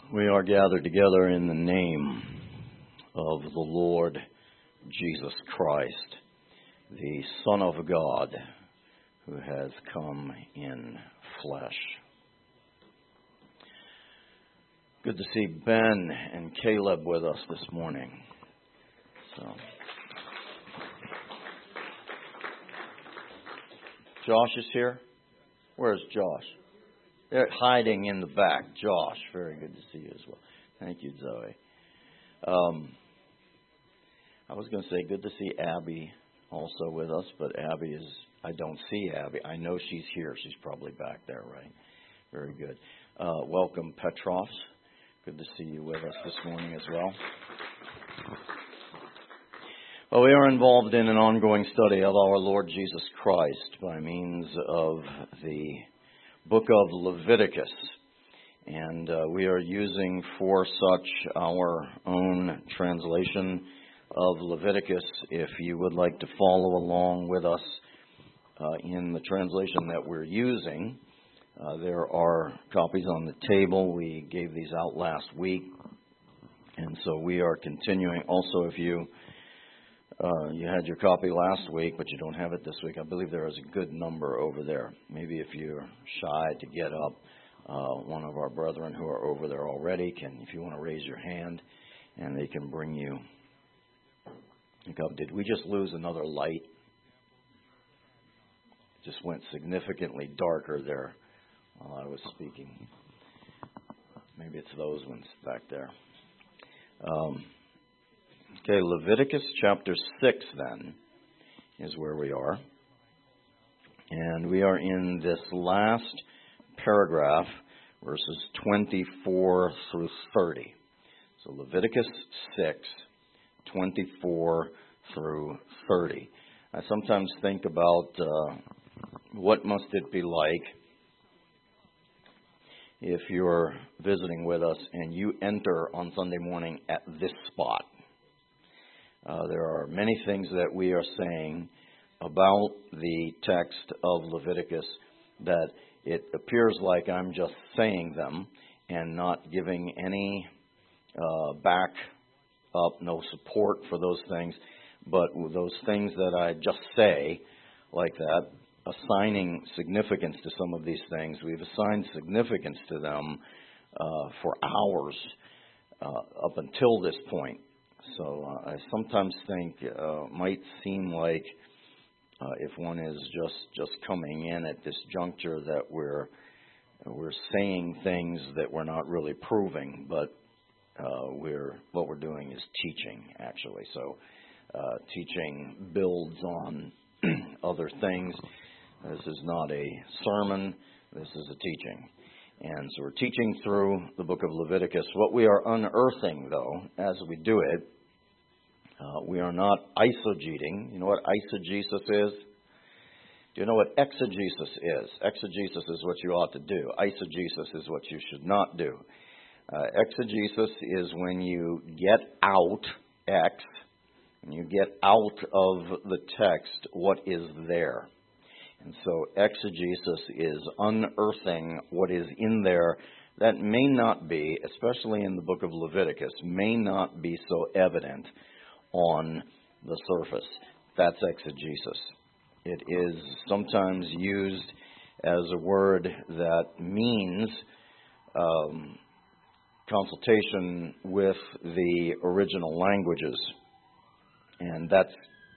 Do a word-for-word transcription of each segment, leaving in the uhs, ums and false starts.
We are gathered together in the name of the Lord Jesus Christ, the Son of God, who has come in flesh. Good to see Ben and Caleb with us this morning. So, Josh is here. Where's Josh? They're hiding in the back. Josh, very good to see you as well. Thank you, Zoe. Um, I was going to say good to see Abby also with us, but Abby is, I don't see Abby. I know she's here. She's probably back there, right? Very good. Uh, welcome, Petros. Good to see you with us this morning as well. Well, we are involved in an ongoing study of our Lord Jesus Christ by means of the book of Leviticus, and uh, we are using for such our own translation of Leviticus. If you would like to follow along with us uh, in the translation that we're using, uh, there are copies on the table. We gave these out last week, and so we are continuing. Also, if you Uh, you had your copy last week, but you don't have it this week, I believe there is a good number over there. Maybe if you're shy to get up, uh, one of our brethren who are over there already can, if you want to raise your hand, and they can bring you a copy. Did we just lose another light? It just went significantly darker there while I was speaking. Maybe it's those ones back there. Um, Okay, Leviticus chapter six then is where we are. And we are in this last paragraph, verses twenty-four through thirty. So Leviticus six, twenty-four through thirty. I sometimes think about uh, what must it be like if you're visiting with us and you enter on Sunday morning at this spot. Uh, there are many things that we are saying about the text of Leviticus that it appears like I'm just saying them and not giving any uh, back up, no support for those things. But those things that I just say like that, assigning significance to some of these things, we've assigned significance to them uh, for hours uh, up until this point. So uh, I sometimes think uh, might seem like uh, if one is just, just coming in at this juncture that we're we're saying things that we're not really proving, but uh, we're what we're doing is teaching actually. So uh, teaching builds on other things. This is not a sermon. This is a teaching. And so we're teaching through the book of Leviticus. What we are unearthing, though, as we do it, uh, we are not eisegeting. You know what eisegesis is? Do you know what exegesis is? Exegesis is what you ought to do. Eisegesis is what you should not do. Uh, exegesis is when you get out, X, and you get out of the text what is there. And so exegesis is unearthing what is in there that may not be, especially in the book of Leviticus, may not be so evident on the surface. That's exegesis. It is sometimes used as a word that means um, consultation with the original languages. And that's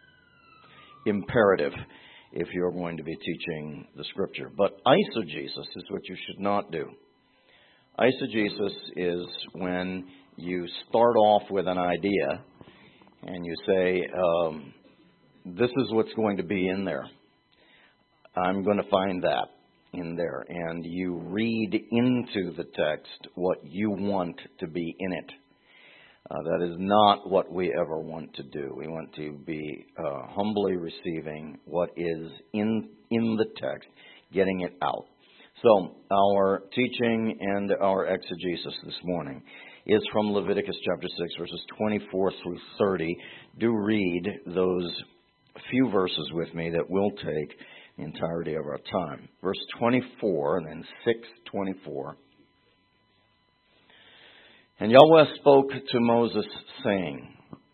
imperative if you're going to be teaching the Scripture. But eisegesis is what you should not do. Eisegesis is when you start off with an idea and you say, um, this is what's going to be in there. I'm going to find that in there. And you read into the text what you want to be in it. Uh, that is not what we ever want to do. We want to be uh, humbly receiving what is in in the text, getting it out. So our teaching and our exegesis this morning is from Leviticus chapter six, verses twenty-four through thirty. Do read those few verses with me that will take the entirety of our time. Verse twenty-four and then six twenty-four. And Yahweh spoke to Moses, saying,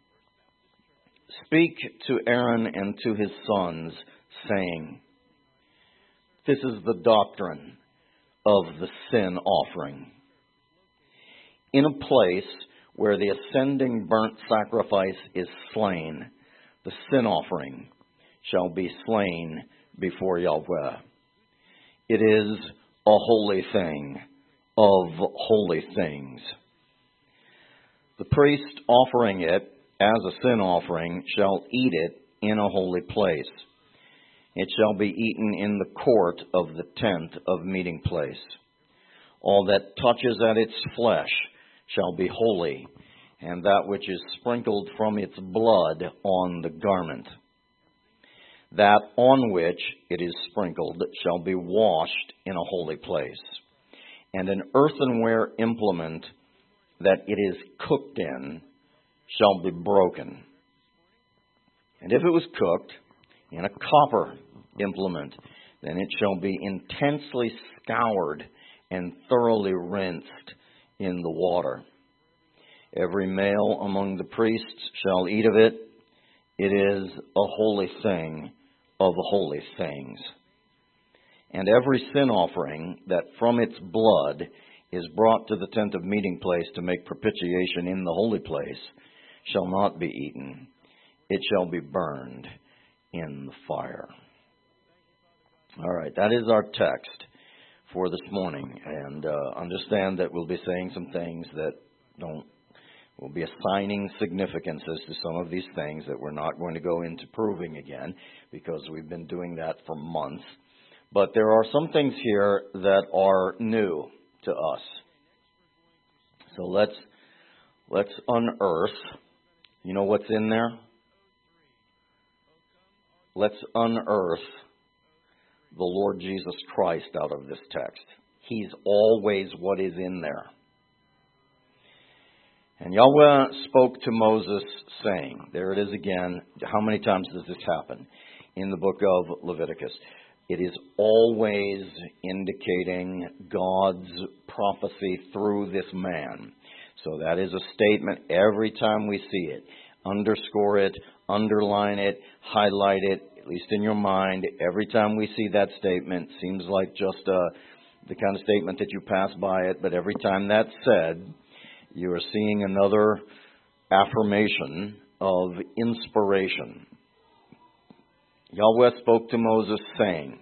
Speak to Aaron and to his sons, saying, This is the doctrine of the sin offering. In a place where the ascending burnt sacrifice is slain, the sin offering shall be slain before Yahweh. It is a holy thing of holy things. The priest offering it as a sin offering shall eat it in a holy place. It shall be eaten in the court of the tent of meeting place. All that touches at its flesh shall be holy, and that which is sprinkled from its blood on the garment. That on which it is sprinkled shall be washed in a holy place. And an earthenware implement that it is cooked in shall be broken. And if it was cooked in a copper implement, then it shall be intensely scoured and thoroughly rinsed in the water. Every male among the priests shall eat of it. It is a holy thing of holy things. And every sin offering that from its blood is brought to the tent of meeting place to make propitiation in the holy place shall not be eaten. It shall be burned in the fire. All right, that is our text for this morning. And uh, understand that we'll be saying some things that don't, we'll be assigning significances to some of these things that we're not going to go into proving again, because we've been doing that for months. But there are some things here that are new to us. So let's let's unearth. You know what's in there? Let's unearth the Lord Jesus Christ out of this text. He's always what is in there. And Yahweh spoke to Moses, saying, there it is again. How many times does this happen in the book of Leviticus? It is always indicating God's prophecy through this man. So that is a statement every time we see it. Underscore it, underline it, highlight it, at least in your mind. Every time we see that statement, seems like just uh, the kind of statement that you pass by it, but every time that's said, you are seeing another affirmation of inspiration. Yahweh spoke to Moses, saying,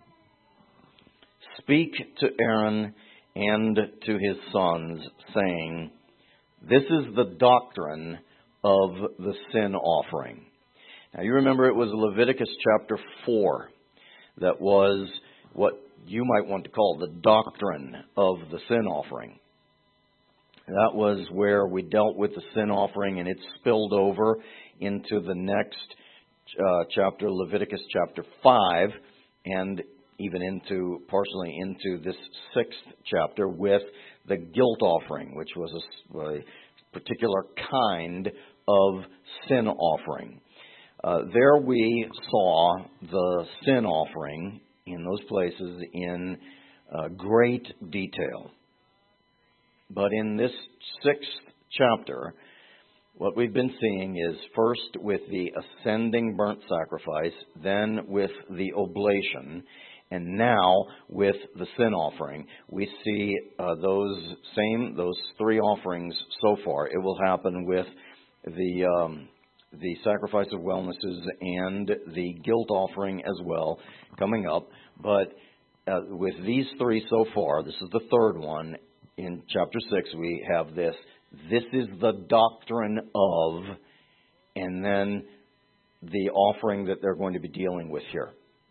Speak to Aaron and to his sons, saying, This is the doctrine of the sin offering. Now you remember it was Leviticus chapter four that was what you might want to call the doctrine of the sin offering. That was where we dealt with the sin offering, and it spilled over into the next uh, chapter, Leviticus chapter five, and even into, partially into this sixth chapter with the guilt offering, which was a, a particular kind of sin offering. Uh, there we saw the sin offering in those places in uh, great detail. But in this sixth chapter, what we've been seeing is first with the ascending burnt sacrifice, then with the oblation, and now with the sin offering. We see uh, those same, those three offerings so far. It will happen with the um, the sacrifice of wellnesses and the guilt offering as well coming up. But uh, with these three so far, this is the third one. In chapter six, we have this. This is the doctrine of, and then the offering that they're going to be dealing with here.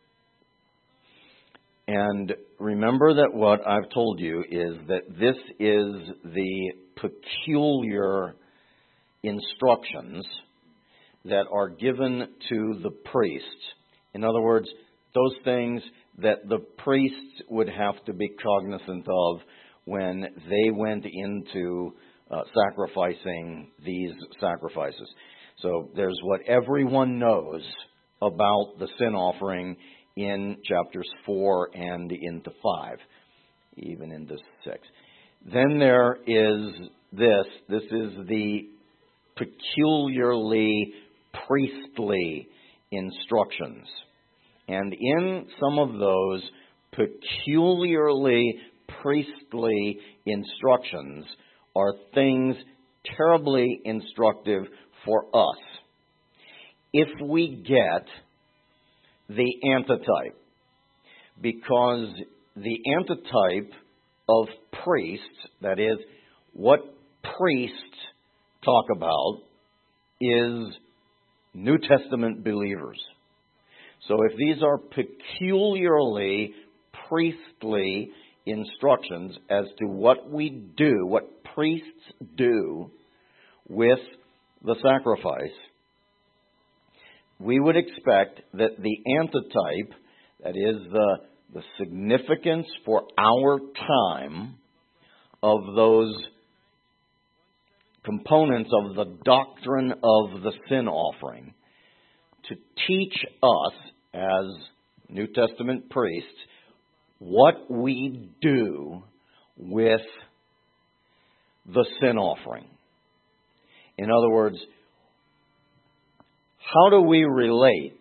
And remember that what I've told you is that this is the peculiar instructions that are given to the priests. In other words, those things that the priests would have to be cognizant of when they went into uh, sacrificing these sacrifices. So there's what everyone knows about the sin offering in chapters four and into five, even into six. Then there is this. This is the peculiarly priestly instructions. And in some of those peculiarly priestly instructions are things terribly instructive for us. If we get the antitype, because the antitype of priests, that is, what priests talk about, is New Testament believers. So if these are peculiarly priestly instructions as to what we do, what priests do with the sacrifice, we would expect that the antitype, that is the, the significance for our time of those components of the doctrine of the sin offering, to teach us as New Testament priests what we do with the sin offering. In other words, how do we relate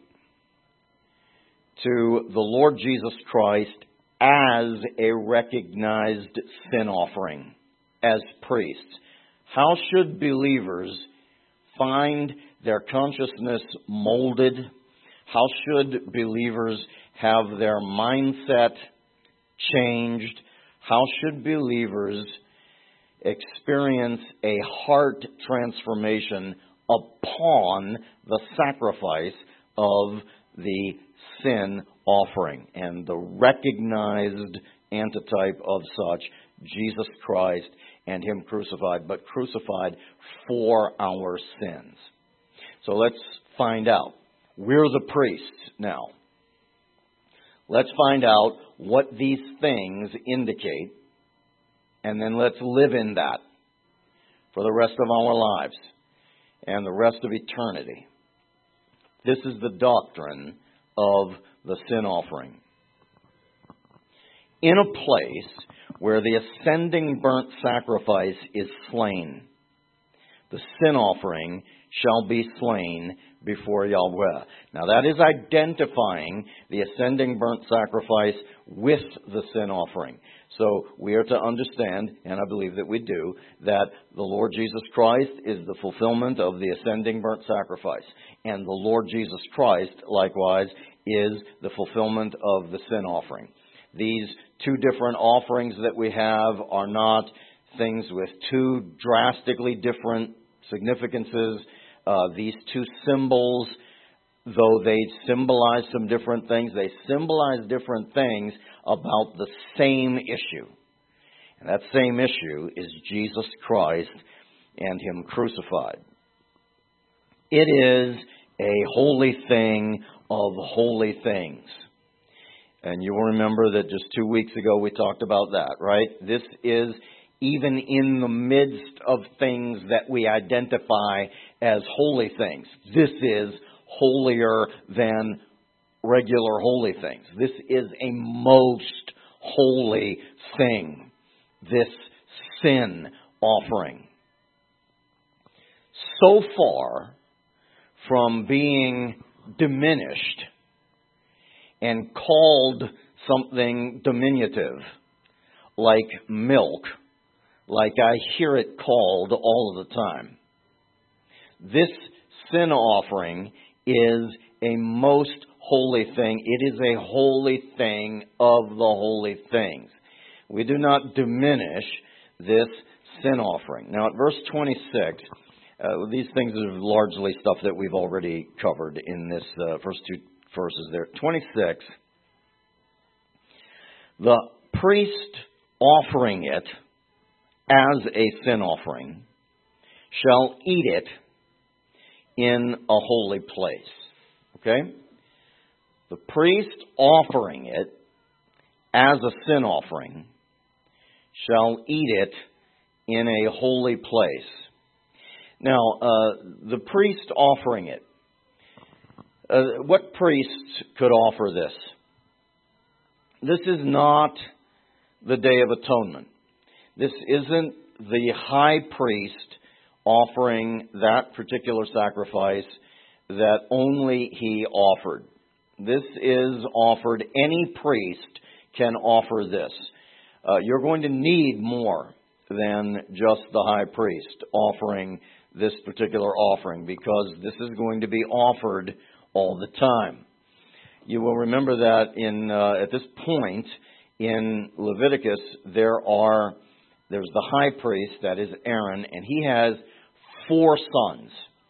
to the Lord Jesus Christ as a recognized sin offering as priests? How should believers find their consciousness molded? How should believers have their mindset changed? How should believers experience a heart transformation upon the sacrifice of the sin offering? And the recognized antitype of such, Jesus Christ and Him crucified, but crucified for our sins. So let's find out. We're the priests now. Let's find out what these things indicate, and then let's live in that for the rest of our lives and the rest of eternity. This is the doctrine of the sin offering. In a place where the ascending burnt sacrifice is slain, the sin offering shall be slain before Yahweh. Now that is identifying the ascending burnt sacrifice with the sin offering. So we are to understand, and I believe that we do, that the Lord Jesus Christ is the fulfillment of the ascending burnt sacrifice. And the Lord Jesus Christ, likewise, is the fulfillment of the sin offering. These two different offerings that we have are not things with two drastically different significances. Uh, these two symbols, though they symbolize some different things, they symbolize different things about the same issue. And that same issue is Jesus Christ and Him crucified. It is a holy thing of holy things. And you will remember that just two weeks ago we talked about that, right? This is even in the midst of things that we identify as holy things. This is holier than regular holy things. This is a most holy thing, this sin offering. So far from being diminished and called something diminutive, like milk, like I hear it called all of the time. This sin offering is a most holy thing. It is a holy thing of the holy things. We do not diminish this sin offering. Now at verse twenty-six, uh, these things are largely stuff that we've already covered in this uh, first two verses there. twenty-six, the priest offering it as a sin offering shall eat it in a holy place. Okay? The priest offering it as a sin offering shall eat it in a holy place. Now, uh, the priest offering it, uh, what priests could offer this? This is not the Day of Atonement. This isn't the high priest offering that particular sacrifice that only he offered. This is offered. Any priest can offer this. Uh, you're going to need more than just the high priest offering this particular offering, because this is going to be offered all the time. You will remember that in uh, at this point in Leviticus, there are there's the high priest, that is Aaron, and he has four sons.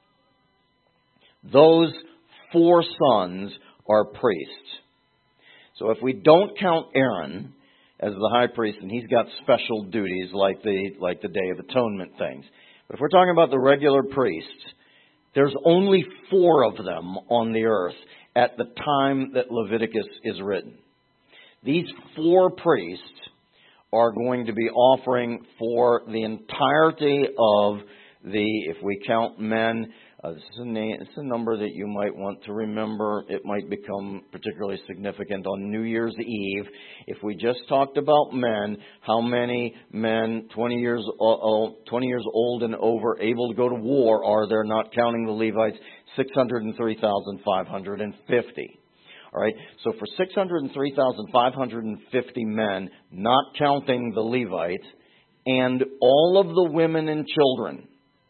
Those four sons are priests. So if we don't count Aaron as the high priest, and he's got special duties like the like the Day of Atonement things. But if we're talking about the regular priests, there's only four of them on the earth at the time that Leviticus is written. These four priests are going to be offering for the entirety of the, if we count men, uh, this is a name, it's a number that you might want to remember. It might become particularly significant on New Year's Eve. If we just talked about men, how many men twenty years old, twenty years old and over able to go to war are there, not counting the Levites? six hundred three thousand five hundred fifty. All right, so for six hundred three thousand five hundred fifty men, not counting the Levites, and all of the women and children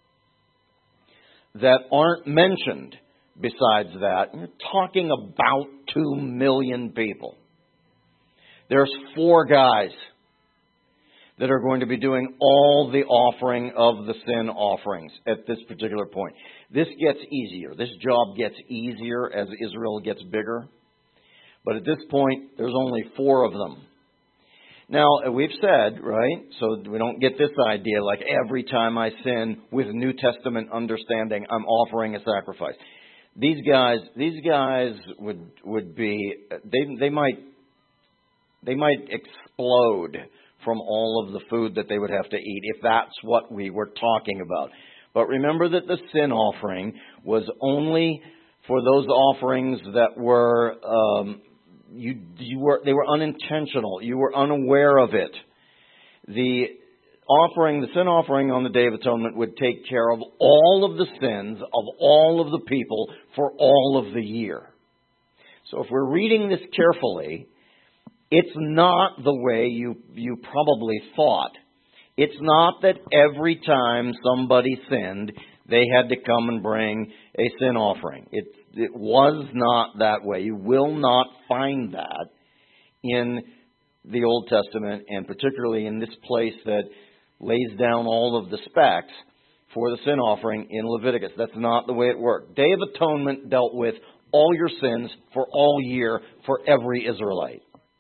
that aren't mentioned besides that, you're talking about two million people. There's four guys that are going to be doing all the offering of the sin offerings at this particular point. This gets easier. This job gets easier as Israel gets bigger. But at this point, there's only four of them. Now, we've said, right, so we don't get this idea like every time I sin with New Testament understanding, I'm offering a sacrifice. These guys, these guys would would be, they they might they might explode from all of the food that they would have to eat if that's what we were talking about. But remember that the sin offering was only for those offerings that were um, you you were they were unintentional. You were unaware of it. The offering, the sin offering on the Day of Atonement would take care of all of the sins of all of the people for all of the year. So if we're reading this carefully, it's not the way you you probably thought. It's not that every time somebody sinned, they had to come and bring a sin offering. It, it was not that way. You will not find that in the Old Testament, and particularly in this place that lays down all of the specs for the sin offering in Leviticus. That's not the way it worked. Day of Atonement dealt with all your sins for all year for every Israelite.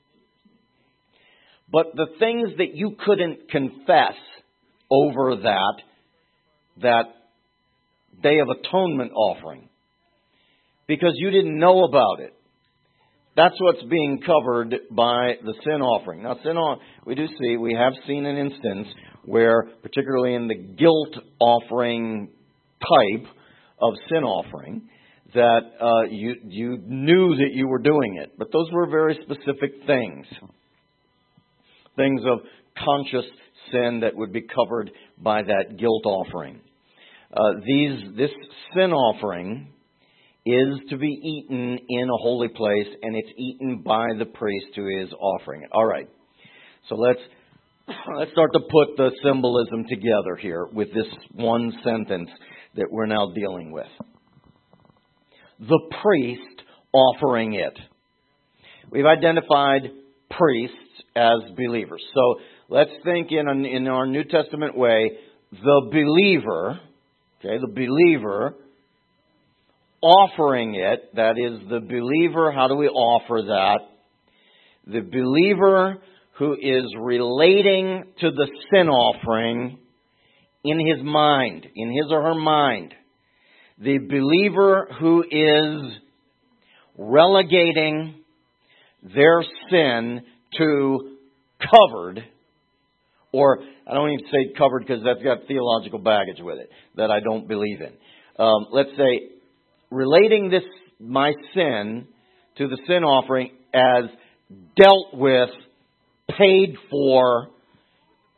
But the things that you couldn't confess over that, that Day of Atonement offering, because you didn't know about it, that's what's being covered by the sin offering. Now, sin on, we do see, we have seen an instance where, particularly in the guilt offering type of sin offering, that uh, you you knew that you were doing it. But those were very specific things. Things of conscious sin that would be covered by that guilt offering. Uh, these this sin offering is to be eaten in a holy place, and it's eaten by the priest who is offering it. All right. So let's let's start to put the symbolism together here with this one sentence that we're now dealing with. The priest offering it. We've identified priests as believers. So let's think in an, in our New Testament way, the believer, okay, the believer offering it, that is the believer, how do we offer that? The believer who is relating to the sin offering in his mind, in his or her mind. The believer who is relegating their sin to covered, or I don't even say covered because that's got theological baggage with it that I don't believe in. Um, let's say relating this, my sin, to the sin offering as dealt with, paid for,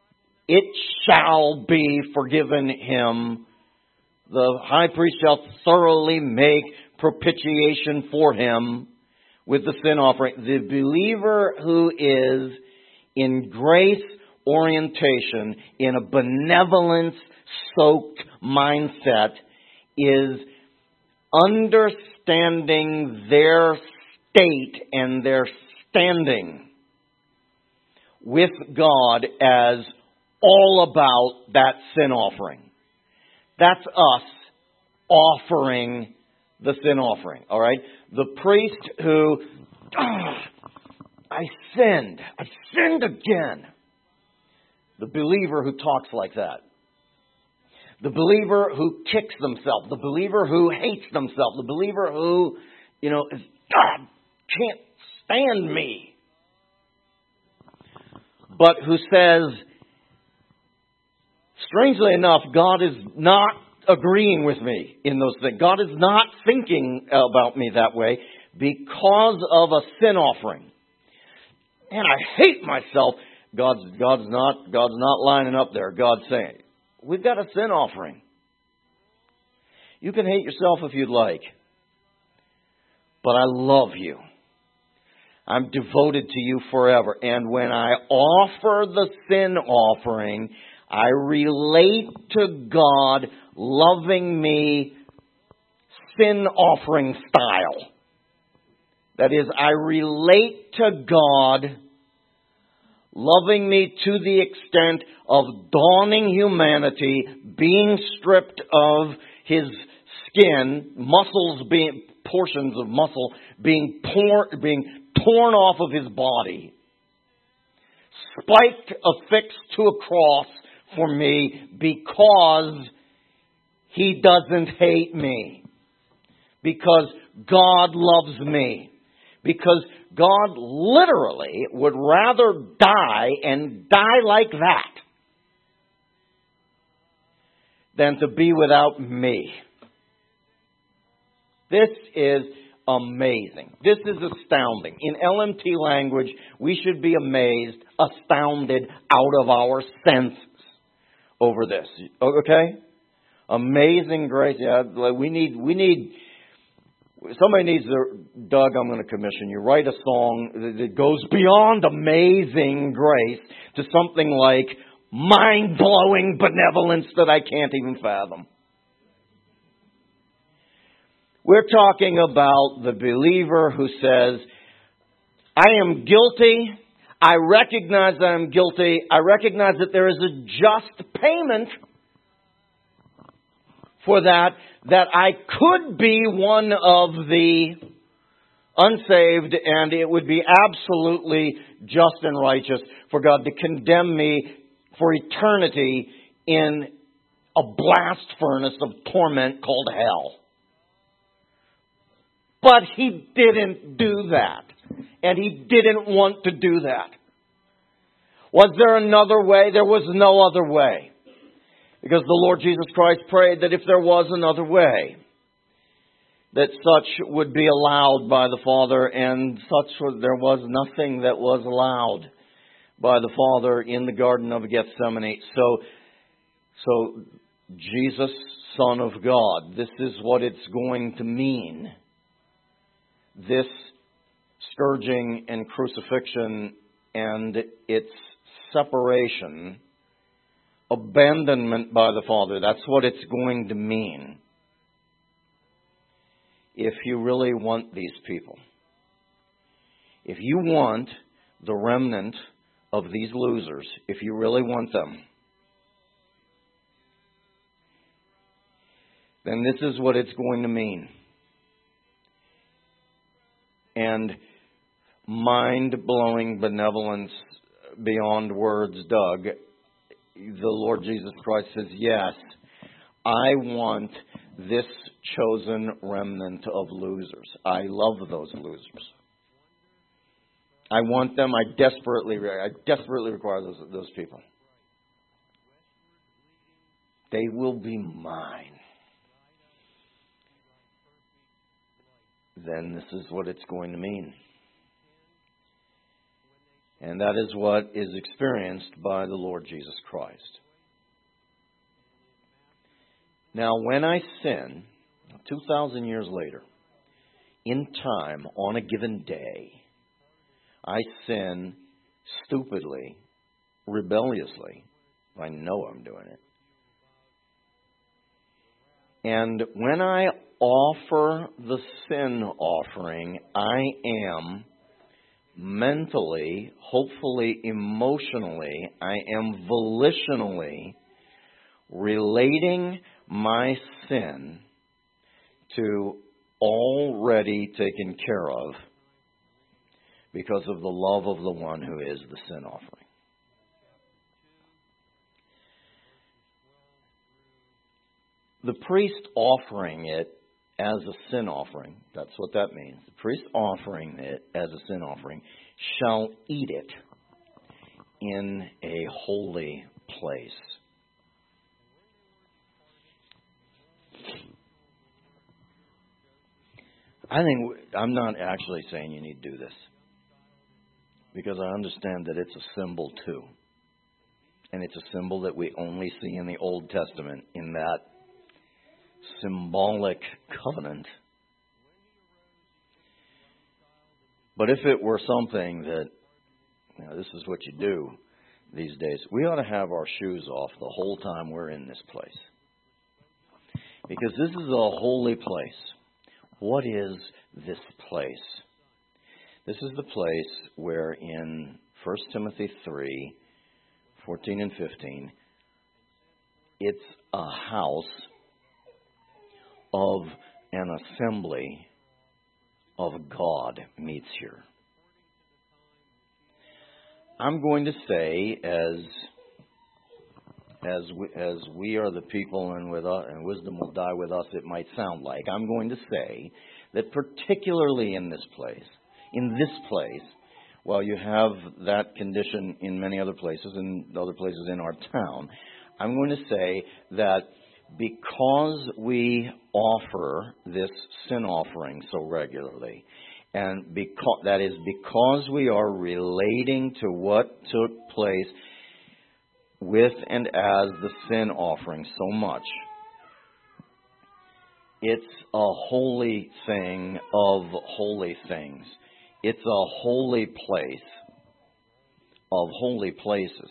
it shall be forgiven him. The high priest shall thoroughly make propitiation for him with the sin offering. The believer who is in grace orientation, in a benevolence-soaked mindset, is understanding their state and their standing with God as all about that sin offering. That's us offering the sin offering, all right? The priest who, ah, I sinned. I sinned again. The believer who talks like that. The believer who kicks themselves. The believer who hates themselves. The believer who, you know, is, God can't stand me. But who says, strangely enough, God is not agreeing with me in those things. God is not thinking about me that way because of a sin offering. And I hate myself. God's, God's not, God's not lining up there. God's saying, we've got a sin offering. You can hate yourself if you'd like. But I love you. I'm devoted to you forever. And when I offer the sin offering, I relate to God loving me sin offering style. That is, I relate to God loving me to the extent of dawning humanity, being stripped of his skin, muscles being, portions of muscle being torn, being torn off of his body, spiked, affixed to a cross for me because he doesn't hate me. Because God loves me. Because God literally would rather die and die like that than to be without me. This is amazing. This is astounding. In L M T language, we should be amazed, astounded, out of our senses over this. Okay? Amazing grace. Yeah, we need, we need, somebody needs to, Doug, I'm going to commission you. Write a song that goes beyond amazing grace to something like mind-blowing benevolence that I can't even fathom. We're talking about the believer who says, I am guilty. I recognize that I'm guilty. I recognize that there is a just payment for that, that I could be one of the unsaved, and it would be absolutely just and righteous for God to condemn me for eternity in a blast furnace of torment called hell. But he didn't do that. And he didn't want to do that. Was there another way? There was no other way. Because the Lord Jesus Christ prayed that if there was another way, that such would be allowed by the Father, and such there was nothing that was allowed by the Father in the Garden of Gethsemane. So, so Jesus, Son of God, this is what it's going to mean. This scourging and crucifixion and its separation, abandonment by the Father, that's what it's going to mean. If you really want these people, if you want the remnant of these losers, if you really want them, then this is what it's going to mean. And mind-blowing benevolence beyond words, Doug, the Lord Jesus Christ says, yes, I want this chosen remnant of losers. I love those losers. I want them. I desperately, I desperately require those, those people. They will be mine. Then this is what it's going to mean. And that is what is experienced by the Lord Jesus Christ. Now, when I sin, two thousand years later, in time, on a given day, I sin stupidly, rebelliously. I know I'm doing it. And when I offer the sin offering, I am mentally, hopefully emotionally, I am volitionally relating my sin to already taken care of because of the love of the one who is the sin offering. The priest offering it as a sin offering, that's what that means. The priest offering it as a sin offering shall eat it in a holy place. I think, I'm not actually saying you need to do this, because I understand that it's a symbol too. And it's a symbol that we only see in the Old Testament, in that symbolic covenant. But if it were something that, you know, this is what you do these days, we ought to have our shoes off the whole time we're in this place. Because this is a holy place. What is this place? This is the place where in First Timothy three, fourteen and fifteen, it's a house of an assembly of God meets here. I'm going to say, as as we, as we are the people, and with us, and wisdom will die with us, it might sound like, I'm going to say that particularly in this place, in this place, while you have that condition in many other places and other places in our town, I'm going to say that because we offer this sin offering so regularly, and because, that is because we are relating to what took place with and as the sin offering so much, it's a holy thing of holy things. It's a holy place of holy places.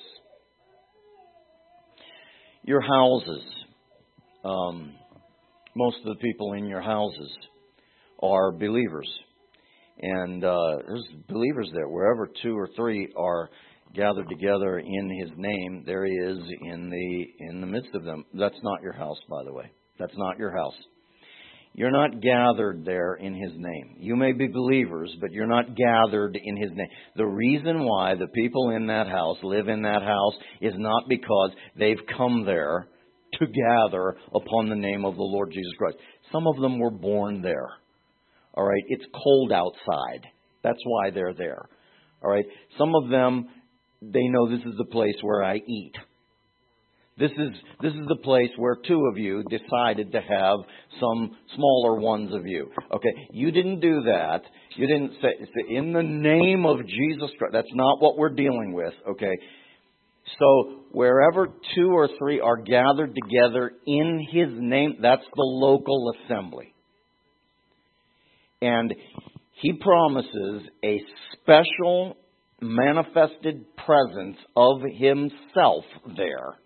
Your houses, um, most of the people in your houses are believers. And uh, there's believers there. Wherever two or three are gathered together in His name, there He is in the in the midst of them. That's not your house, by the way. That's not your house. You're not gathered there in His name. You may be believers, but you're not gathered in His name. The reason why the people in that house live in that house is not because they've come there to gather upon the name of the Lord Jesus Christ. Some of them were born there. All right, it's cold outside. That's why they're there. All right, some of them, they know this is the place where I eat. This is this is the place where two of you decided to have some smaller ones of you. Okay, you didn't do that. You didn't say, say in the name of Jesus Christ. That's not what we're dealing with. Okay, so wherever two or three are gathered together in His name, that's the local assembly. And He promises a special manifested presence of Himself there.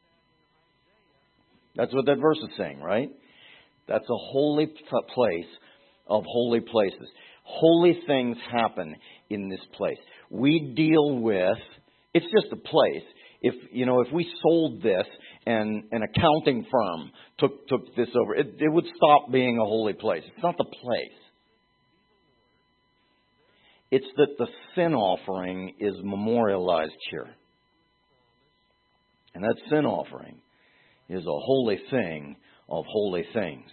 That's what that verse is saying, right? That's a holy place of holy places. Holy things happen in this place. We deal with, it's just a place. If, you know, if we sold this and an accounting firm took, took this over, it, it would stop being a holy place. It's not the place. It's that the sin offering is memorialized here. And that sin offering is a holy thing of holy things.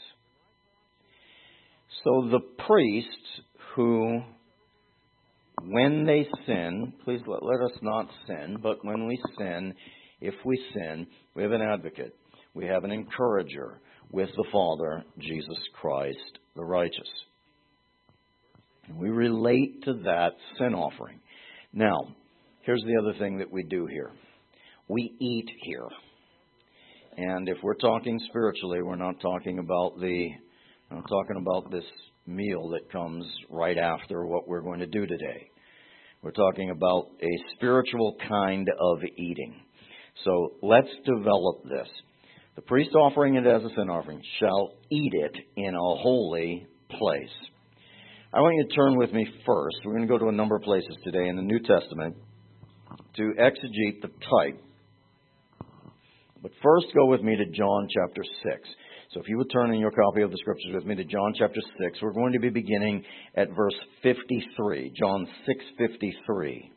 So the priests who, when they sin, please let, let us not sin, but when we sin, if we sin, we have an advocate. We have an encourager with the Father, Jesus Christ, the righteous. And we relate to that sin offering. Now, Here's the other thing that we do here. We eat here. And if we're talking spiritually, we're not talking about the, we're not talking about this meal that comes right after what we're going to do today. We're talking about a spiritual kind of eating. So let's develop this. The priest offering it as a sin offering shall eat it in a holy place. I want you to turn with me first. We're going to go to a number of places today in the New Testament to exegete the type. But first, go with me to John chapter six. So if you would turn in your copy of the Scriptures with me to John chapter six, we're going to be beginning at verse fifty-three. John six fifty-three.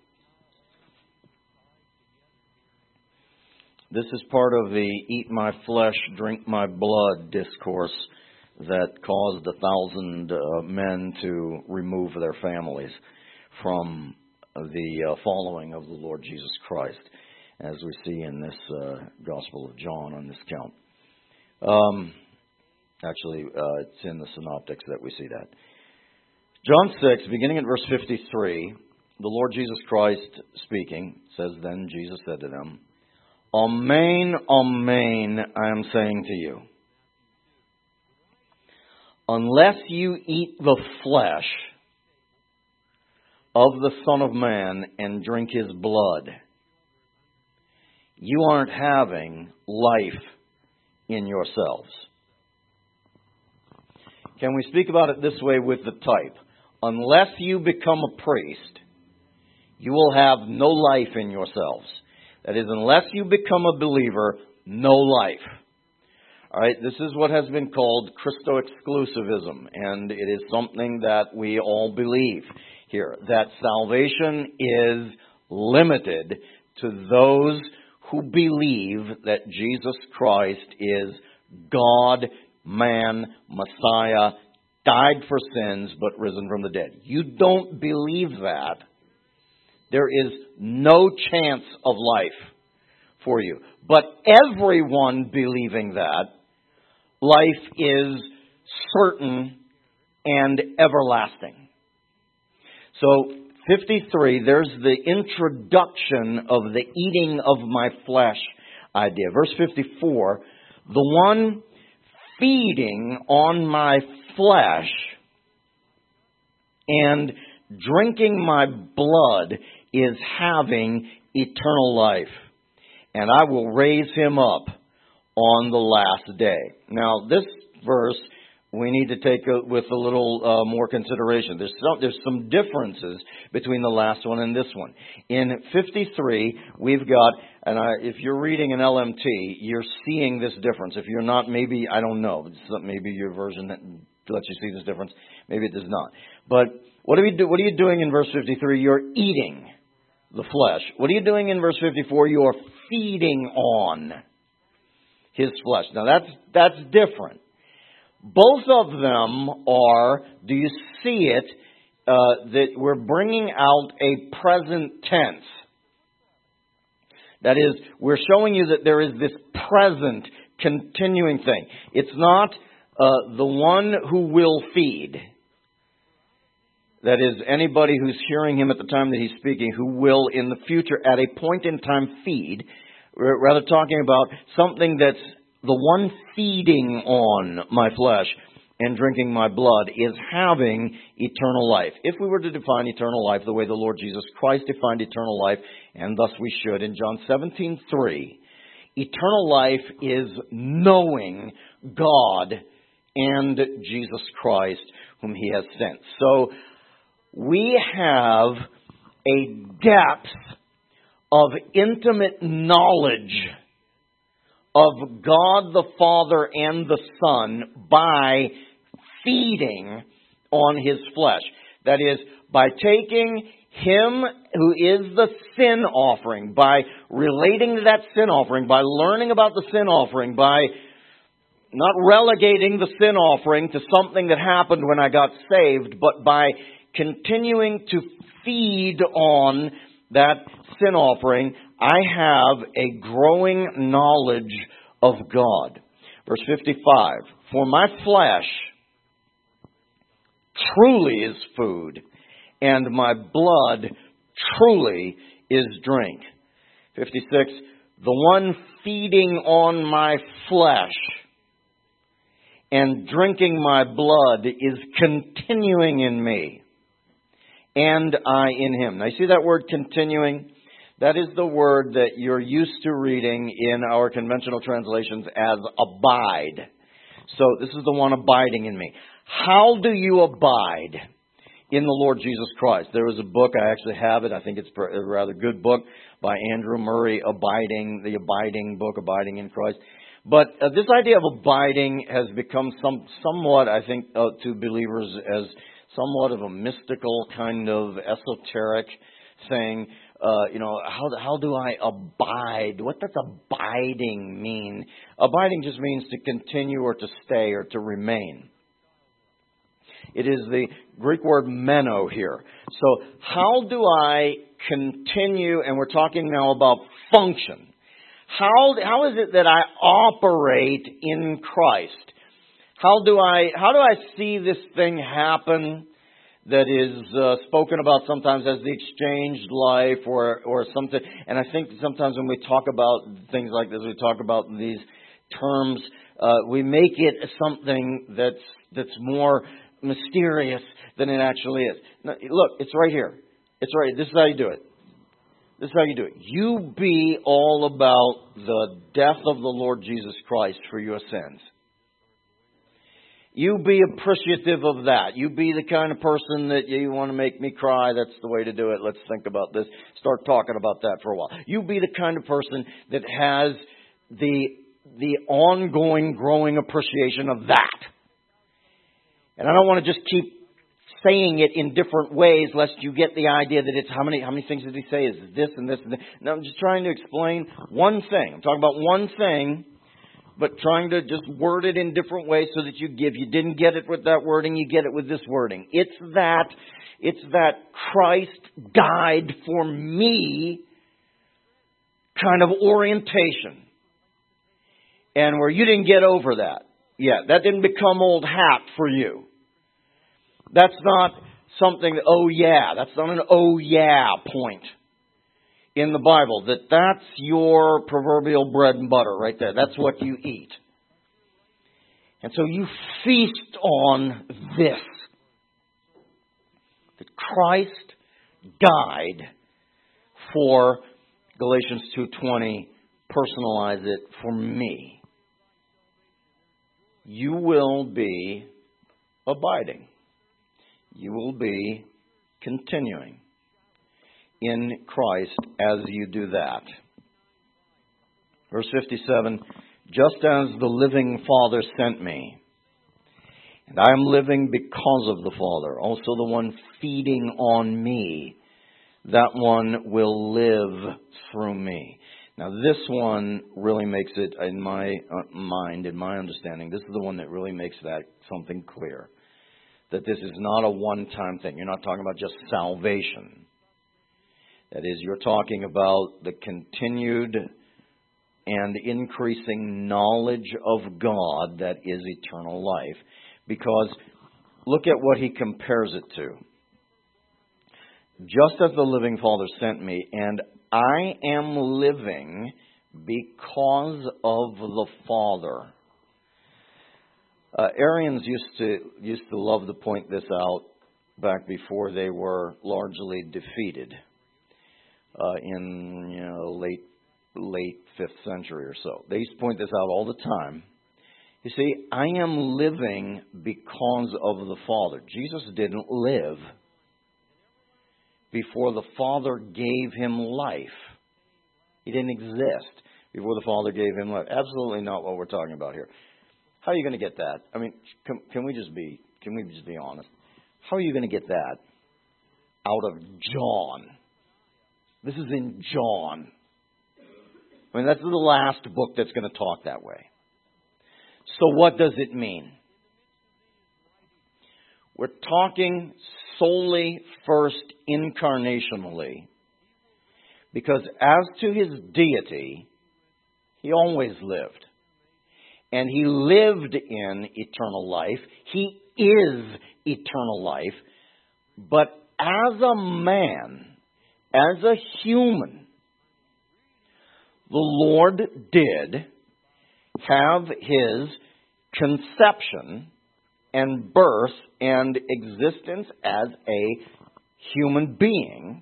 This is part of the eat my flesh, drink my blood discourse that caused a thousand uh, men to remove their families from the uh, following of the Lord Jesus Christ, as we see in this uh, Gospel of John on this count. Um, actually, uh, it's in the synoptics that we see that. John six, beginning at verse fifty-three, the Lord Jesus Christ speaking, says, Then Jesus said to them, Amen, amen, I am saying to you, unless you eat the flesh of the Son of Man and drink His blood, you aren't having life in yourselves. Can we speak about it this way with the type? Unless you become a priest, you will have no life in yourselves. That is, unless you become a believer, no life. All right, this is what has been called Christo-exclusivism, and it is something that we all believe here, that salvation is limited to those who believe that Jesus Christ is God, man, Messiah, died for sins, but risen from the dead. You don't believe that, there is no chance of life for you. But everyone believing that, life is certain and everlasting. So, fifty-three, there's the introduction of the eating of my flesh idea. Verse fifty-four, the one feeding on my flesh and drinking my blood is having eternal life, and I will raise him up on the last day. Now, this verse we need to take a, with a little uh, more consideration. There's some, there's some differences between the last one and this one. In fifty-three, we've got, and I, if you're reading an L M T, you're seeing this difference. If you're not, maybe, I don't know, maybe your version lets you see this difference. Maybe it does not. But what are you do? What are you doing in verse fifty-three? You're eating the flesh. What are you doing in verse fifty-four? You are feeding on His flesh. Now that's that's different. Both of them are, do you see it, uh, that we're bringing out a present tense. That is, we're showing you that there is this present, continuing thing. It's not uh, the one who will feed. That is, anybody who's hearing Him at the time that He's speaking, who will in the future at a point in time feed. We're rather talking about something that's the one feeding on my flesh and drinking my blood is having eternal life. If we were to define eternal life the way the Lord Jesus Christ defined eternal life, and thus we should, in John seventeen three, eternal life is knowing God and Jesus Christ whom He has sent. So we have a depth of intimate knowledge of God the Father and the Son by feeding on His flesh. That is, by taking Him who is the sin offering, by relating to that sin offering, by learning about the sin offering, by not relegating the sin offering to something that happened when I got saved, but by continuing to feed on that sin offering, I have a growing knowledge of God. Verse fifty-five, for my flesh truly is food, and my blood truly is drink. fifty-six, the one feeding on my flesh and drinking my blood is continuing in me, and I in him. Now, you see that word continuing? That is the word that you're used to reading in our conventional translations as abide. So this is the one abiding in me. How do you abide in the Lord Jesus Christ? There was a book, I actually have it. I think it's a rather good book by Andrew Murray, Abiding, the Abiding book, Abiding in Christ. But uh, this idea of abiding has become some, somewhat, I think, uh, to believers as somewhat of a mystical kind of esoteric thing. Uh, you know, how how do I abide? What does abiding mean? Abiding just means to continue or to stay or to remain. It is the Greek word meno here. So how do I continue? And we're talking now about function. How how is it that I operate in Christ? How do I how do I see this thing happen that is uh, spoken about sometimes as the exchanged life or or something? And I think sometimes when we talk about things like this, we talk about these terms, uh, we make it something that's that's more mysterious than it actually is. Now, look, it's right here. It's right. This is how you do it. This is how you do it. You be all about the death of the Lord Jesus Christ for your sins. You be appreciative of that. You be the kind of person that you want to make me cry. That's the way to do it. Let's think about this. Start talking about that for a while. You be the kind of person that has the the ongoing, growing appreciation of that. And I don't want to just keep saying it in different ways, lest you get the idea that it's how many how many things did he say? Is this and this and this? No, I'm just trying to explain one thing. I'm talking about one thing, but trying to just word it in different ways so that you give. You didn't get it with that wording, you get it with this wording. It's that it's that Christ died for me kind of orientation. And where you didn't get over that yet. That didn't become old hat for you. That's not something that, oh yeah, that's not an oh yeah point in the Bible. That that's your proverbial bread and butter right there. That's what you eat. And so you feast on this. That Christ died for, Galatians two twenty, personalize it, for me. You will be abiding. You will be continuing in Christ as you do that. Verse fifty-seven, just as the living Father sent me, and I am living because of the Father, also the one feeding on me, that one will live through me. Now this one really makes it, in my mind, in my understanding, this is the one that really makes that something clear. That this is not a one-time thing. You're not talking about just salvation. That is, you're talking about the continued and increasing knowledge of God that is eternal life. Because look at what he compares it to. Just as the living Father sent me, and I am living because of the Father. Uh, Arians used to used to love to point this out back before they were largely defeated uh, in you know late late fifth century or so. They used to point this out all the time. You see, I am living because of the Father. Jesus didn't live before the Father gave him life. He didn't exist before the Father gave him life. Absolutely not what we're talking about here. How are you going to get that? I mean, can, can we just be can we just be honest? How are you going to get that out of John? This is in John. I mean, that's the last book that's going to talk that way. So what does it mean? We're talking solely first incarnationally, because as to his deity, he always lived. And he lived in eternal life. He is eternal life. But as a man, as a human, the Lord did have His conception and birth and existence as a human being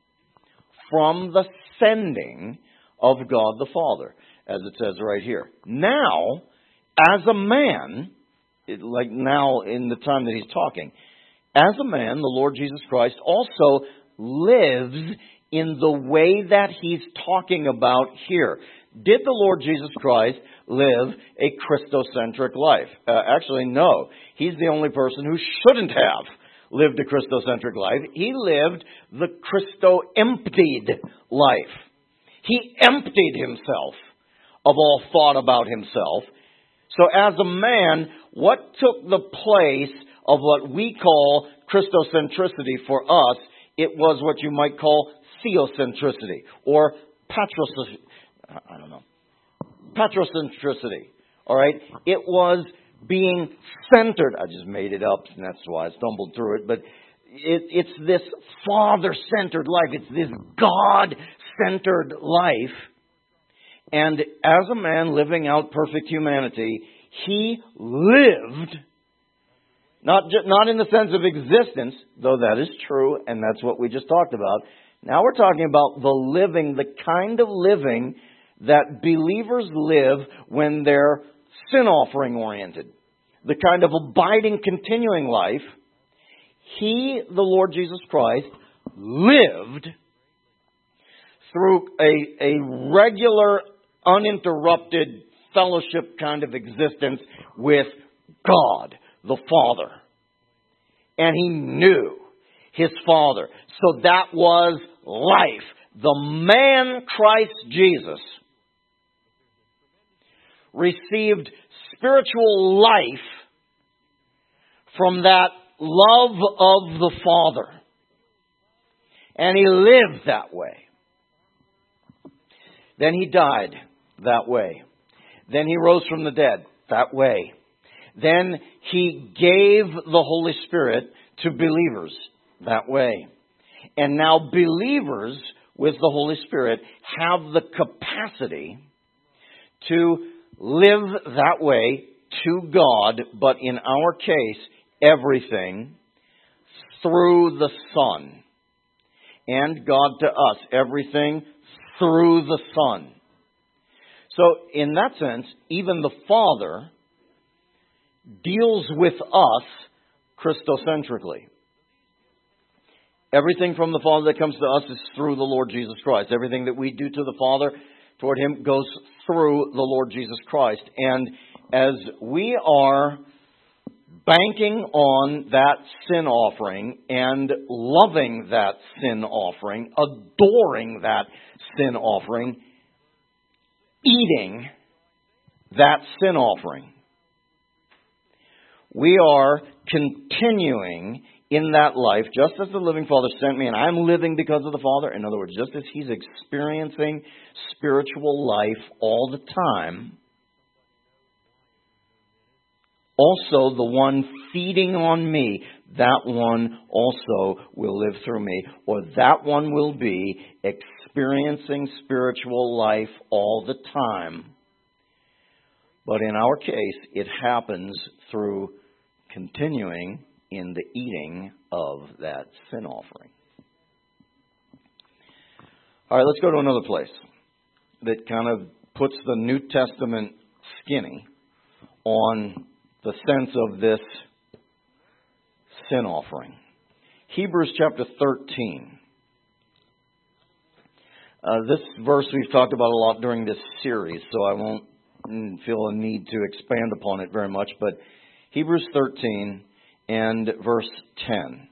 from the sending of God the Father, as it says right here. Now, as a man, like now in the time that he's talking, as a man, the Lord Jesus Christ also lives in the way that he's talking about here. Did the Lord Jesus Christ live a Christocentric life? Uh, actually, no. He's the only person who shouldn't have lived a Christocentric life. He lived the Christo-emptied life. He emptied himself of all thought about himself. So as a man, what took the place of what we call Christocentricity for us? It was what you might call theocentricity or patros, I don't know, patrocentricity. All right? It was being centered. I just made it up, and that's why I stumbled through it. But it, it's this Father-centered life. It's this God-centered life. And as a man living out perfect humanity, he lived, not ju- not in the sense of existence, though that is true, and that's what we just talked about. Now we're talking about the living, the kind of living that believers live when they're sin offering oriented. The kind of abiding, continuing life. He, the Lord Jesus Christ, lived through a, a regular, uninterrupted fellowship kind of existence with God, the Father. And he knew his Father. So that was life. The man Christ Jesus received spiritual life from that love of the Father. And he lived that way. Then he died that way. Then he rose from the dead that way. Then he gave the Holy Spirit to believers that way. And now believers with the Holy Spirit have the capacity to live that way to God, but in our case, everything through the Son. And God to us, everything through the Son. So, in that sense, even the Father deals with us Christocentrically. Everything from the Father that comes to us is through the Lord Jesus Christ. Everything that we do to the Father toward Him goes through the Lord Jesus Christ. And as we are banking on that sin offering and loving that sin offering, adoring that sin offering, eating that sin offering, we are continuing in that life, just as the living Father sent me, and I'm living because of the Father. In other words, just as He's experiencing spiritual life all the time, also the one feeding on me, that one also will live through me, or that one will be experiencing spiritual life all the time. But in our case, it happens through continuing in the eating of that sin offering. All right, let's go to another place that kind of puts the New Testament skinny on the sense of this sin offering. Hebrews chapter thirteen. Uh, this verse we've talked about a lot during this series, so I won't feel a need to expand upon it very much, but Hebrews thirteen and verse ten.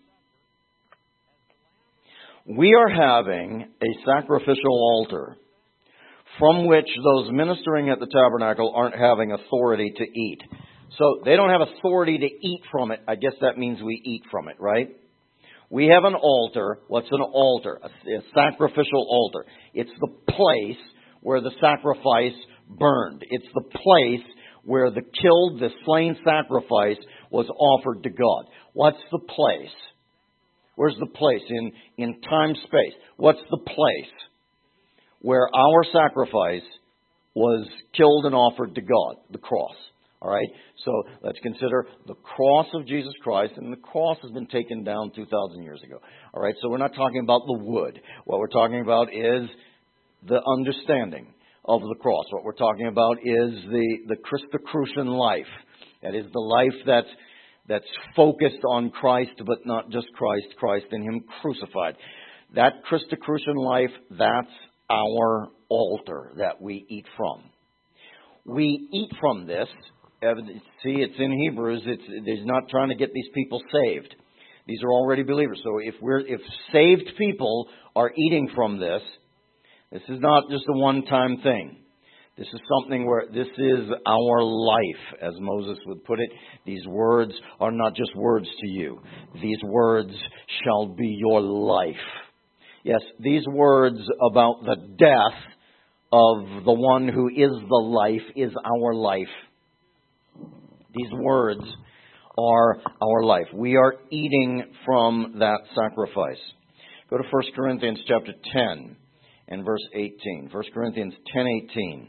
We are having a sacrificial altar from which those ministering at the tabernacle aren't having authority to eat. So they don't have authority to eat from it. I guess that means we eat from it, right? We have an altar. What's an altar? A, a sacrificial altar. It's the place where the sacrifice burned. It's the place where the killed, the slain sacrifice was offered to God. What's the place? Where's the place? In, in time space. What's the place where our sacrifice was killed and offered to God? The cross. All right? So let's consider the cross of Jesus Christ, and the cross has been taken down two thousand years ago. All right? So we're not talking about the wood. What we're talking about is the understanding of the cross. What we're talking about is the, the Christocrucian life. That is the life that's, that's focused on Christ, but not just Christ, Christ and Him crucified. That Christocrucian life, that's our altar that we eat from. We eat from this. See, it's in Hebrews. It's, it's not trying to get these people saved. These are already believers. So if we're if saved people are eating from this, this is not just a one-time thing. This is something where this is our life, as Moses would put it. These words are not just words to you. These words shall be your life. Yes, these words about the death of the one who is the life is our life. These words are our life. We are eating from that sacrifice. Go to First Corinthians chapter ten and verse eighteen. First Corinthians ten eighteen.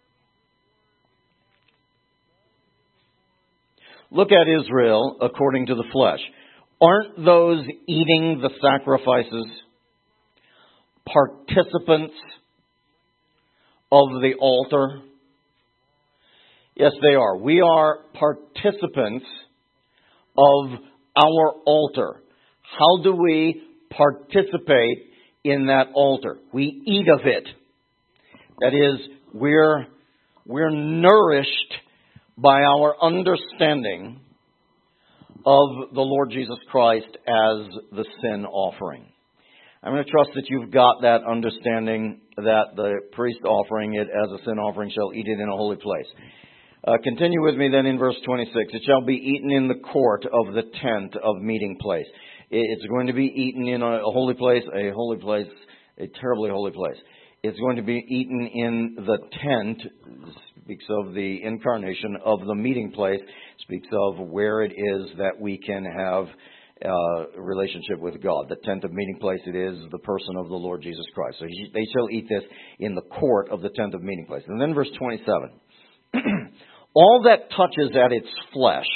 Look at Israel according to the flesh. Aren't those eating the sacrifices participants of the altar? Yes, they are. We are participants of our altar. How do we participate in that altar? We eat of it. That is, we're, we're nourished by our understanding of the Lord Jesus Christ as the sin offering. I'm going to trust that you've got that understanding that the priest offering it as a sin offering shall eat it in a holy place. Uh, continue with me then in verse twenty-six. It shall be eaten in the court of the tent of meeting place. It's going to be eaten in a holy place, a holy place, a terribly holy place. It's going to be eaten in the tent. Speaks of the incarnation of the meeting place. Speaks of where it is that we can have uh, a relationship with God. The tent of meeting place, it is the person of the Lord Jesus Christ. So he, they shall eat this in the court of the tent of meeting place. And then verse twenty-seven. All that touches at its flesh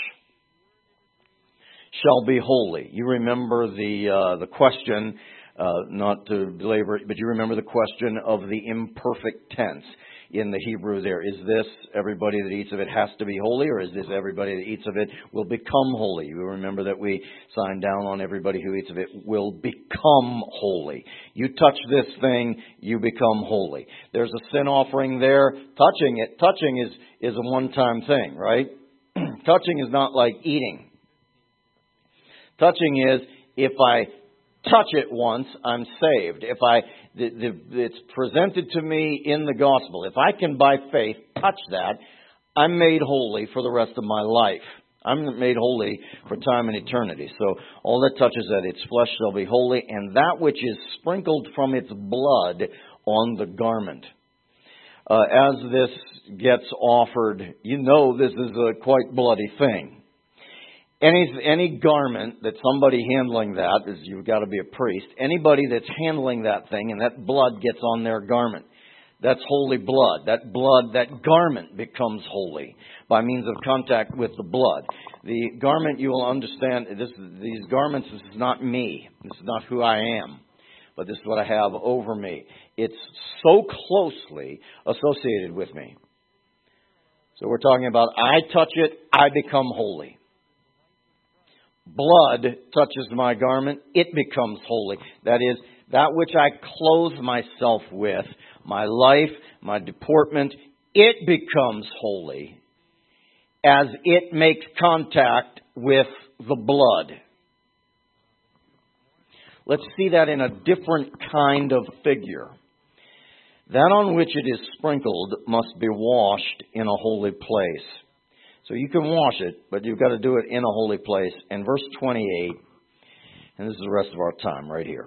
shall be holy. You remember the uh, the question, uh, not to belabor it, but you remember the question of the imperfect tense in the Hebrew there. Is this everybody that eats of it has to be holy, or is this everybody that eats of it will become holy? You remember that we signed down on everybody who eats of it will become holy. You touch this thing, you become holy. There's a sin offering there. Touching it, touching is, is a one-time thing, right? Touching is not like eating. Touching is, if I touch it once, I'm saved. If I, the, the, it's presented to me in the gospel. If I can by faith touch that, I'm made holy for the rest of my life. I'm made holy for time and eternity. So all that touches at its flesh shall be holy, and that which is sprinkled from its blood on the garment. Uh, as this gets offered, you know this is a quite bloody thing. Any any garment that somebody handling that, is you've got to be a priest, anybody that's handling that thing and that blood gets on their garment, that's holy blood. That blood, that garment becomes holy by means of contact with the blood. The garment, you will understand, this, these garments, this is not me. This is not who I am. But this is what I have over me. It's so closely associated with me. So we're talking about, I touch it, I become holy. Blood touches my garment, it becomes holy. That is, that which I clothe myself with, my life, my deportment, it becomes holy as it makes contact with the blood. Let's see that in a different kind of figure. That on which it is sprinkled must be washed in a holy place. So you can wash it, but you've got to do it in a holy place. And verse twenty-eight, and this is the rest of our time right here.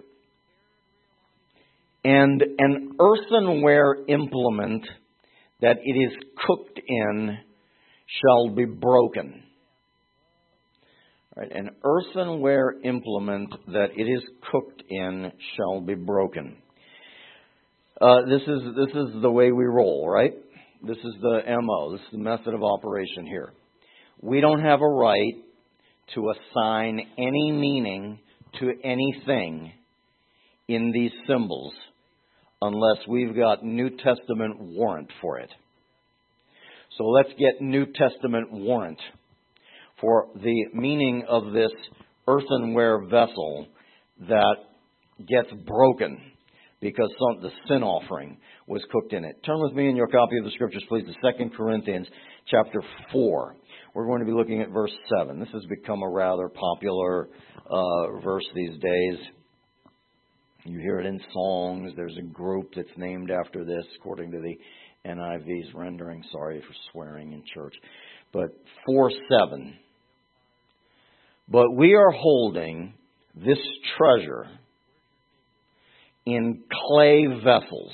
And an earthenware implement that it is cooked in shall be broken. Right? An earthenware implement that it is cooked in shall be broken. Uh, this is this is the way we roll, right? This is the M O. This is the method of operation here. We don't have a right to assign any meaning to anything in these symbols unless we've got New Testament warrant for it. So let's get New Testament warrant for the meaning of this earthenware vessel that gets broken because some, the sin offering was cooked in it. Turn with me in your copy of the Scriptures, please, to Second Corinthians chapter four. We're going to be looking at verse seven. This has become a rather popular uh, verse these days. You hear it in songs. There's a group that's named after this, according to the N I V's rendering. Sorry for swearing in church. But four seven. But we are holding this treasure in clay vessels,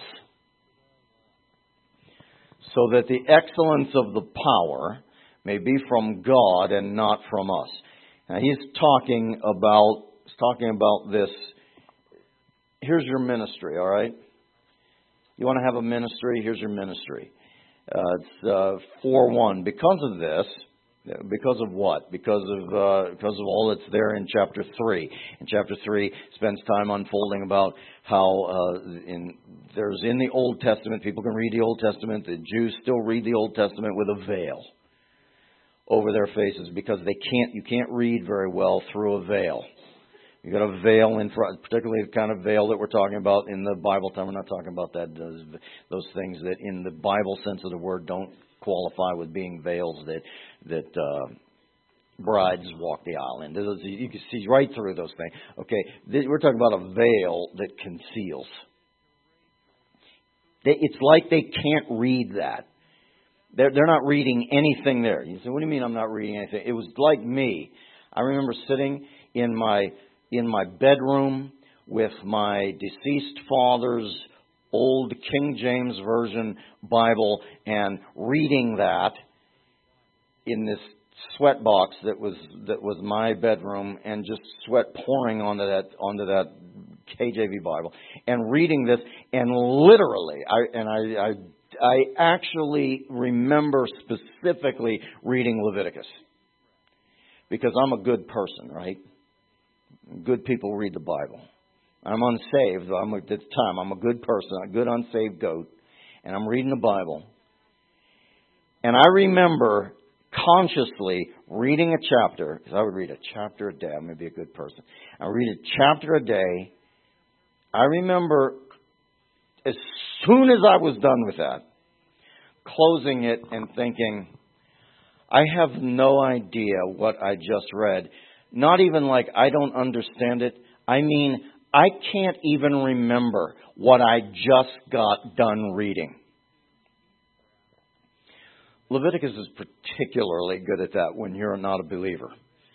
so that the excellence of the power may be from God and not from us. Now he's talking about he's talking about this. Here's your ministry, all right? You want to have a ministry? Here's your ministry. Uh, it's uh, four one. Because of this, because of what? Because of uh, because of all that's there in chapter three. In chapter three, spends time unfolding about how uh, in there's in the Old Testament, people can read the Old Testament. The Jews still read the Old Testament with a veil over their faces because they can't. You can't read very well through a veil. You got a veil in front, particularly the kind of veil that we're talking about in the Bible time. We're not talking about that those, those things that, in the Bible sense of the word, don't qualify with being veils that that uh, brides walk the aisle in. Those, you can see right through those things. Okay, we're talking about a veil that conceals. They, it's like they can't read that. They're they're not reading anything there. You say, "What do you mean I'm not reading anything?" It was like me. I remember sitting in my in my bedroom with my deceased father's old King James Version Bible and reading that in this sweat box that was that was my bedroom, and just sweat pouring onto that onto that K J V Bible, and reading this, and literally I and I I, I actually remember specifically reading Leviticus, because I'm a good person, right? Good people read the Bible. I'm unsaved. I'm at this time. I'm a good person, a good unsaved goat, and I'm reading the Bible. And I remember consciously reading a chapter, because I would read a chapter a day. I'm going to be a good person. I read a chapter a day. I remember as soon as I was done with that, closing it and thinking, I have no idea what I just read. Not even like I don't understand it. I mean, I can't even remember what I just got done reading. Leviticus is particularly good at that when you're not a believer.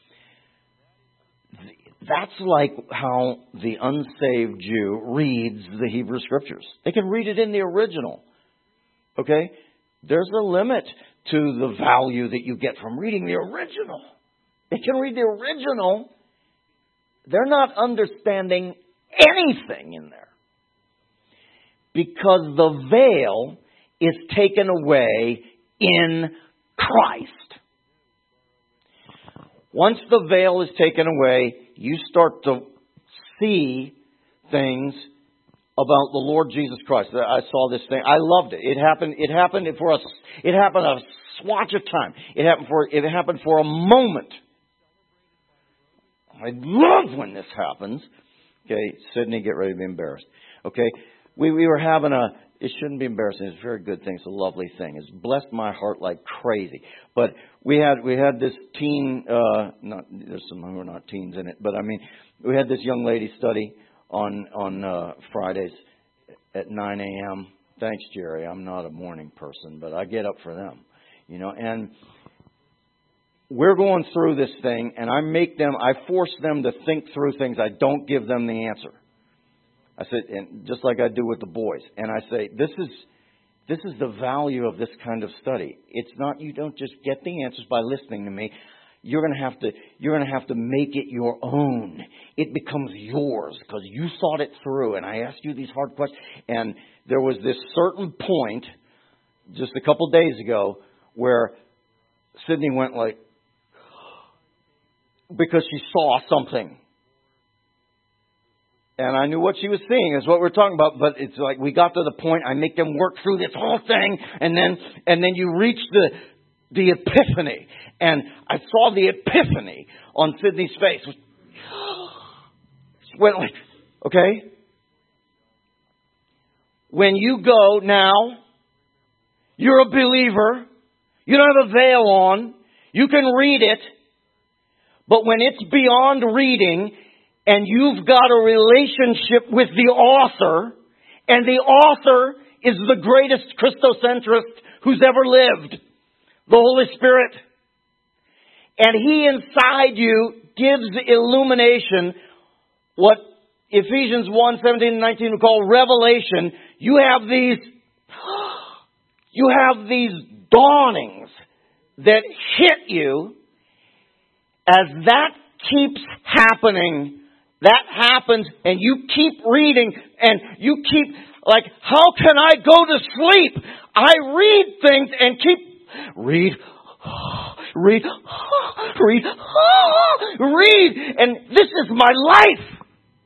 That's like how the unsaved Jew reads the Hebrew Scriptures. They can read it in the original. Okay? There's a limit to the value that you get from reading the original. They can read the original. They're not understanding anything in there, because the veil is taken away in Christ. Once the veil is taken away, you start to see things about the Lord Jesus Christ. I saw this thing. I loved it. It happened. It happened for us. It happened a swatch of time. It happened for. It happened for a moment. I love when this happens. Okay, Sydney, get ready to be embarrassed. Okay, we we were having a. It shouldn't be embarrassing. It's a very good thing. It's a lovely thing. It's blessed my heart like crazy. But we had we had this teen. Uh, not there's some who are not teens in it, but I mean, we had this young lady study on on uh, Fridays at nine a.m. Thanks, Jerry. I'm not a morning person, but I get up for them. You know, and we're going through this thing, and I make them, I force them to think through things. I don't give them the answer. I said, and just like I do with the boys, and I say, this is this is the value of this kind of study. It's not, you don't just get the answers by listening to me. you're going to have to you're going to have to make it your own. It becomes yours because you thought it through. And I asked you these hard questions. And there was this certain point just a couple days ago where Sydney went like, because she saw something. And I knew what she was seeing is what we're talking about. But it's like we got to the point, I make them work through this whole thing. And then and then you reach the the epiphany. And I saw the epiphany on Sydney's face. She went like, okay. When you go now, you're a believer. You don't have a veil on. You can read it. But when it's beyond reading and you've got a relationship with the author, and the author is the greatest Christocentrist who's ever lived, the Holy Spirit, and He inside you gives illumination, what Ephesians one, seventeen and nineteen would call revelation. You have these, you have these dawnings that hit you. As that keeps happening, that happens, and you keep reading, and you keep, like, how can I go to sleep? I read things and keep, read, read, read, read, and this is my life.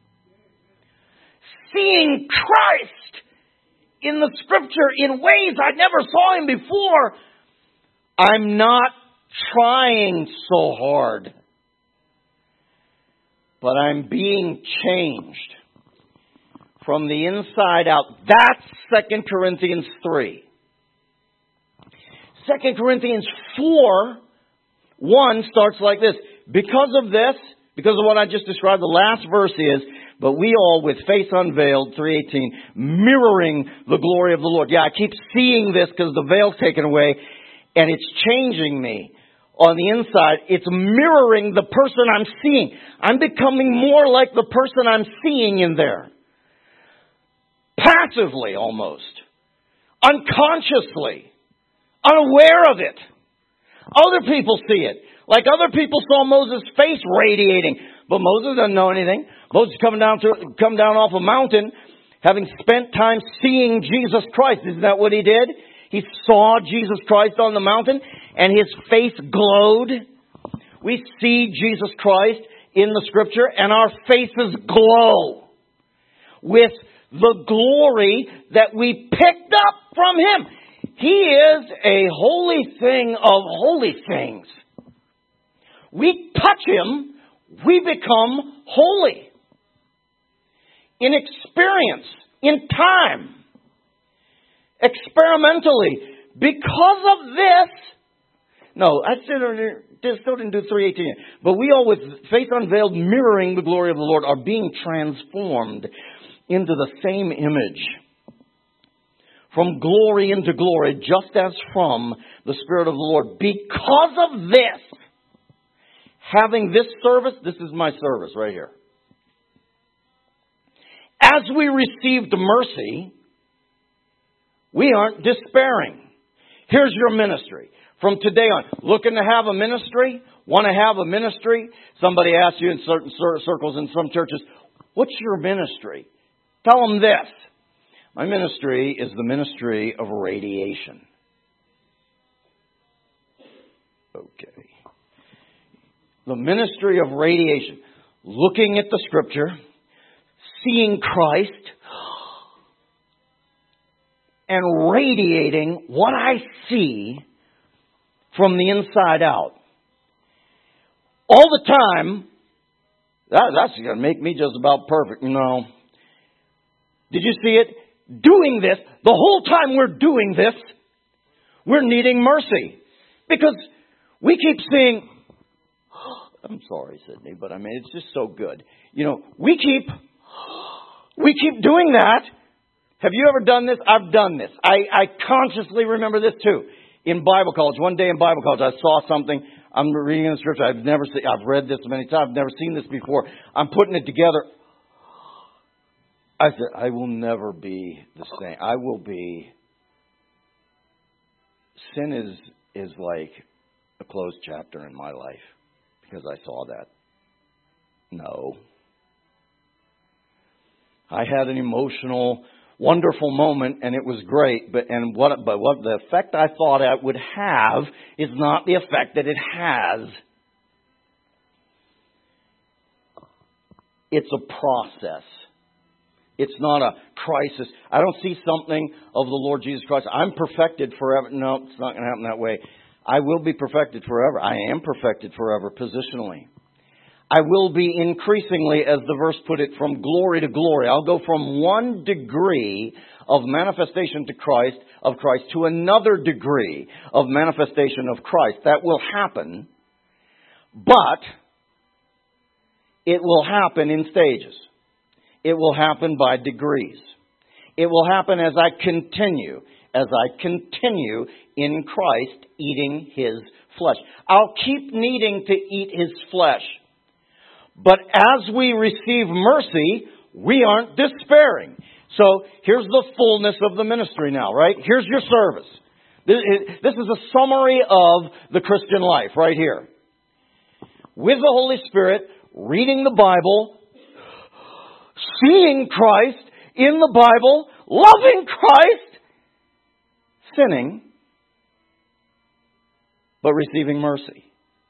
Seeing Christ in the Scripture in ways I never saw Him before. I'm not trying so hard, but I'm being changed from the inside out. That's Second Corinthians three. Second Corinthians four, one starts like this. Because of this, because of what I just described, the last verse is, but we all with face unveiled, three eighteen, mirroring the glory of the Lord. Yeah, I keep seeing this because the veil's taken away, and it's changing me. On the inside, it's mirroring the person I'm seeing. I'm becoming more like the person I'm seeing in there. Passively, almost. Unconsciously. Unaware of it. Other people see it. Like other people saw Moses' face radiating. But Moses doesn't know anything. Moses coming down to come down off a mountain, having spent time seeing Jesus Christ. Isn't that what he did? He saw Jesus Christ on the mountain, and His face glowed. We see Jesus Christ in the Scripture, and our faces glow with the glory that we picked up from Him. He is a holy thing of holy things. We touch Him, we become holy. In experience, in time. Experimentally, because of this, no, I still, still didn't do three eighteen. But we all with face unveiled, mirroring the glory of the Lord, are being transformed into the same image. From glory into glory, just as from the Spirit of the Lord. Because of this, having this service, this is my service right here. As we received mercy, we aren't despairing. Here's your ministry. From today on, looking to have a ministry? Want to have a ministry? Somebody asks you in certain circles in some churches, what's your ministry? Tell them this. My ministry is the ministry of radiation. Okay. The ministry of radiation. Looking at the Scripture, seeing Christ, and radiating what I see from the inside out. All the time, that, that's going to make me just about perfect. No. Did you see it? Doing this, the whole time we're doing this, we're needing mercy. Because we keep seeing, I'm sorry, Sydney, but I mean, it's just so good. You know, we keep, we keep doing that. Have you ever done this? I've done this. I, I consciously remember this too. In Bible college, one day in Bible college, I saw something. I'm reading in the Scripture. I've never seen, I've read this many times. I've never seen this before. I'm putting it together. I said, I will never be the same. I will be. Sin is is like a closed chapter in my life. because I saw that. No. I had an emotional, wonderful moment, and it was great. But and what but what the effect I thought it would have is not the effect that it has. It's a process. It's not a crisis. I don't see something of the Lord Jesus Christ. I'm perfected forever. No, it's not going to happen that way. I will be perfected forever. I am perfected forever, positionally. I will be increasingly, as the verse put it, from glory to glory. I'll go from one degree of manifestation to Christ, of Christ, to another degree of manifestation of Christ. That will happen, but it will happen in stages. It will happen by degrees. It will happen as I continue, as I continue in Christ eating His flesh. I'll keep needing to eat His flesh. But as we receive mercy, we aren't despairing. So here's the fullness of the ministry now, right? Here's your service. This is a summary of the Christian life right here. With the Holy Spirit, reading the Bible, seeing Christ in the Bible, loving Christ, sinning, but receiving mercy.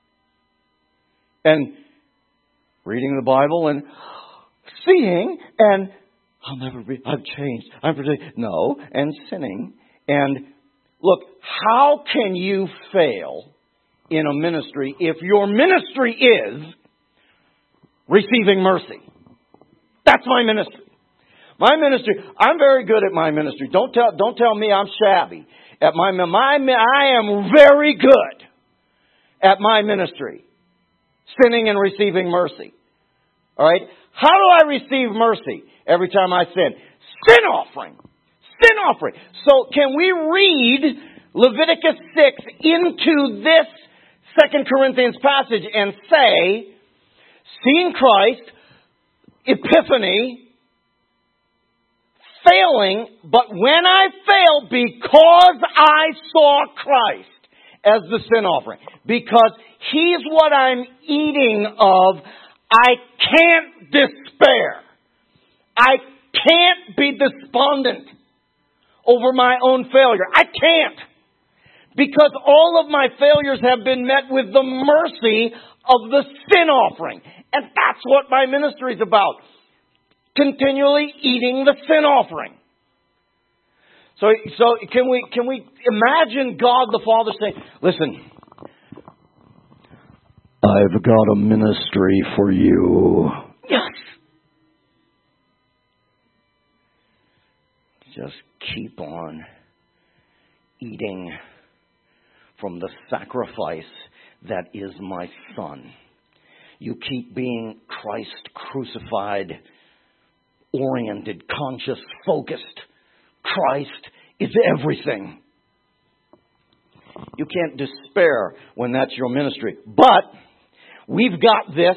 And reading the Bible and seeing and I'll never be, I've changed, I'm protected. No, and sinning. And look, how can you fail in a ministry if your ministry is receiving mercy? That's my ministry. My ministry, I'm very good at my ministry. Don't tell, don't tell me I'm shabby at my, my, I am very good at my ministry. Sinning and receiving mercy. All right? How do I receive mercy every time I sin? Sin offering. Sin offering. So can we read Leviticus six into this Second Corinthians passage and say, seeing Christ, epiphany, failing, but when I fail, because I saw Christ as the sin offering, because He's what I'm eating of, I can't despair. I can't be despondent over my own failure. I can't. Because all of my failures have been met with the mercy of the sin offering. And that's what my ministry is about. Continually eating the sin offering. So, so can we, can we imagine God the Father saying, listen, I've got a ministry for you. Yes. Just keep on eating from the sacrifice that is my Son. You keep being Christ crucified, oriented, conscious, focused. Christ is everything. You can't despair when that's your ministry. But we've got this.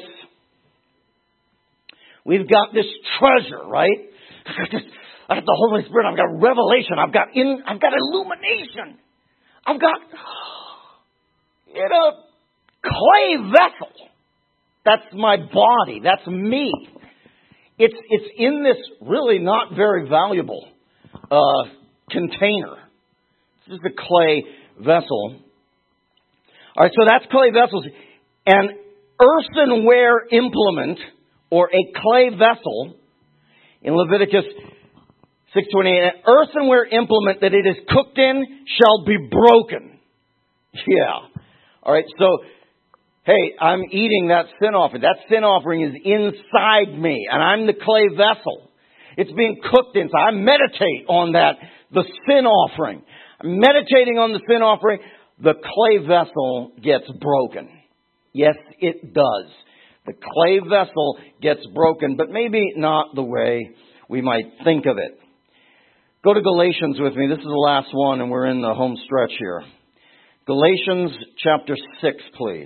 We've got this treasure, right? I've got, this, I've got the Holy Spirit. I've got revelation. I've got in. I've got illumination. I've got in a clay vessel. That's my body. That's me. It's it's in this really not very valuable uh, container. This is a clay vessel. All right, so that's clay vessels. An earthenware implement or a clay vessel in Leviticus six twenty-eight, an earthenware implement that it is cooked in shall be broken. Yeah. All right, so hey, I'm eating that sin offering. That sin offering is inside me, and I'm the clay vessel. It's being cooked in. So I meditate on that, the sin offering. I'm meditating on the sin offering. The clay vessel gets broken. Yes, it does. The clay vessel gets broken, but maybe not the way we might think of it. Go to Galatians with me. This is the last one, and we're in the home stretch here. Galatians chapter six, please.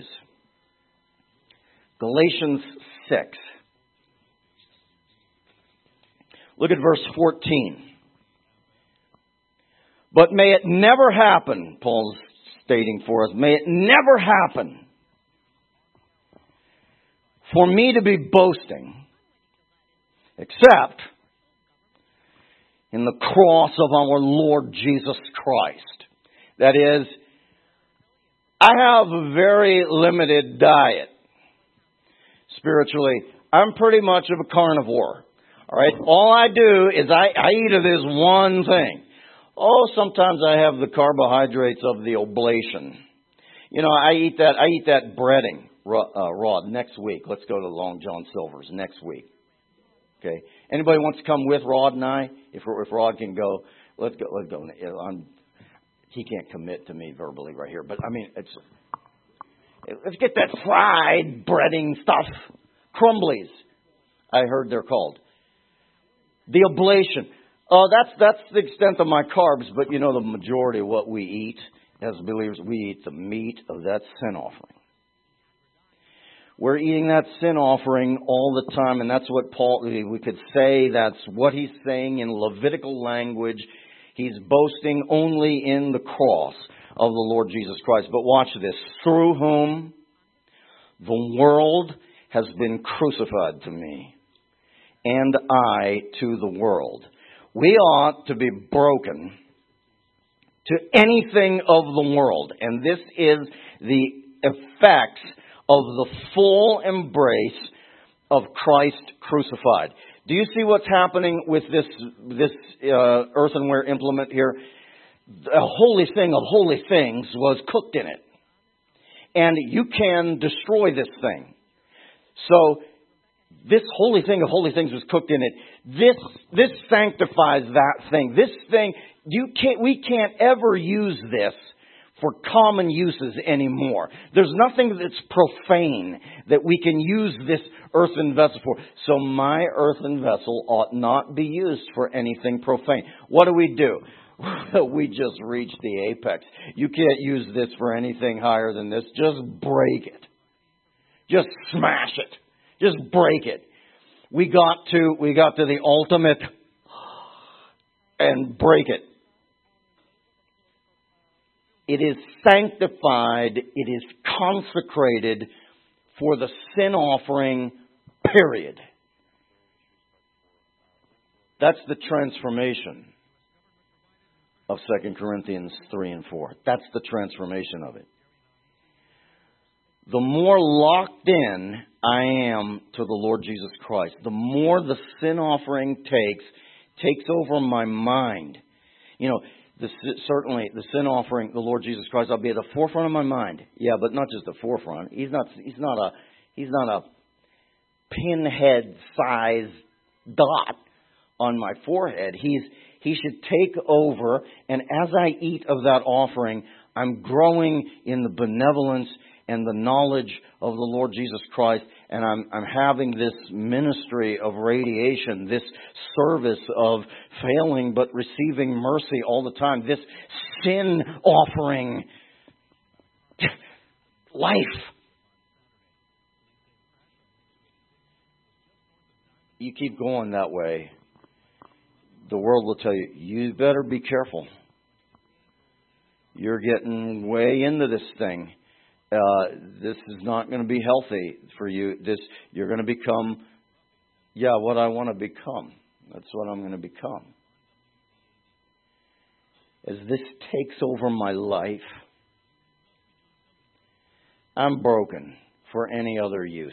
Galatians six. Look at verse fourteen. But may it never happen, Paul's stating for us, may it never happen for me to be boasting except in the cross of our Lord Jesus Christ. That is, I have a very limited diet. Spiritually, I'm pretty much of a carnivore. All right, all I do is I, I eat of this one thing. Oh, sometimes I have the carbohydrates of the oblation. You know, I eat that. I eat that breading, uh, Rod. Next week, let's go to Long John Silver's next week. Okay. Anybody wants to come with Rod and I? If if Rod can go, let's go. Let's go. I'm, he can't commit to me verbally right here, but I mean, it's let's get that fried breading stuff, crumblies. I heard they're called. The oblation. Oh, that's that's the extent of my carbs, but you know the majority of what we eat as believers, we eat the meat of that sin offering. We're eating that sin offering all the time, and that's what Paul, we could say that's what he's saying in Levitical language. He's boasting only in the cross of the Lord Jesus Christ. But watch this. Through whom the world has been crucified to me, and I to the world. We ought to be broken to anything of the world. And this is the effects of the full embrace of Christ crucified. Do you see what's happening with this this uh, earthenware implement here? The holy thing of holy things was cooked in it. And you can destroy this thing. So this holy thing of holy things was cooked in it. This this sanctifies that thing. This thing, you can't we can't ever use this for common uses anymore. There's nothing that's profane that we can use this earthen vessel for. So my earthen vessel ought not be used for anything profane. What do we do? We just reached the apex. You can't use this for anything higher than this. Just break it. Just smash it. Just break it. We got to we got to the ultimate and break it. It is sanctified. It is consecrated for the sin offering, period. That's the transformation of Second Corinthians three and four. That's the transformation of it. The more locked in I am to the Lord Jesus Christ, the more the sin offering takes, takes over my mind. You know, the, certainly the sin offering, the Lord Jesus Christ, I'll be at the forefront of my mind. Yeah, but not just the forefront. He's not, he's not a, he's not a pinhead-sized dot on my forehead. He's, he should take over, and as I eat of that offering, I'm growing in the benevolence and the knowledge of the Lord Jesus Christ, and I'm, I'm having this ministry of radiation, this service of failing but receiving mercy all the time, this sin offering life. You keep going that way, the world will tell you, you better be careful. You're getting way into this thing. Uh, this is not going to be healthy for you. This, you're going to become, yeah, what I want to become. That's what I'm going to become. As this takes over my life, I'm broken for any other use.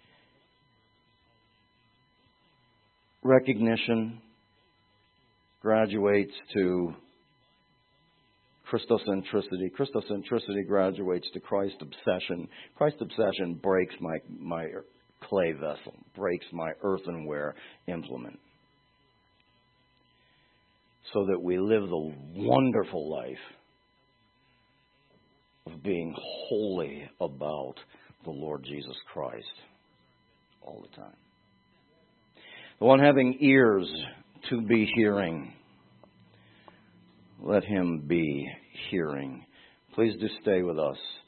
Recognition graduates to Christocentricity. Christocentricity graduates to Christ obsession. Christ obsession breaks my, my clay vessel, breaks my earthenware implement. So that we live the wonderful life of being wholly about the Lord Jesus Christ all the time. The one having ears to be hearing, let him be hearing. Please do stay with us.